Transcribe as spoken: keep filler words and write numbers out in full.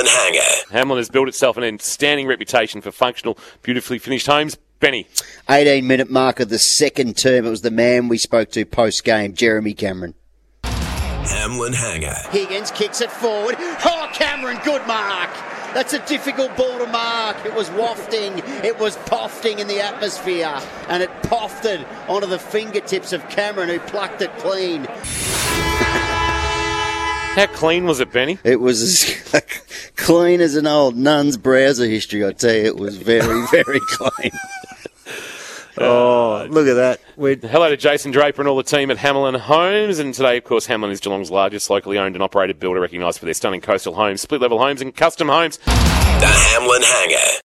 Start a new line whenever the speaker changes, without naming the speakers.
Hanger.
Hamlin has built itself an outstanding reputation for functional, beautifully finished homes. Benny.
eighteen-minute mark of the second term. It was the man we spoke to post-game, Jeremy Cameron.
Hamlin Hanger.
Higgins kicks it forward. Oh, Cameron, good mark. That's a difficult ball to mark. It was wafting, it was pofting in the atmosphere, and it pofted onto the fingertips of Cameron, who plucked it clean.
How clean was it, Benny?
It was as clean as an old nun's browser history, I tell you. It was very, very clean. Oh, look at that. We're...
Hello to Jason Draper and all the team at Hamlin Homes. And today, of course, Hamlin is Geelong's largest locally owned and operated builder, recognised for their stunning coastal homes, split-level homes and custom homes.
The Hamlin Hanger.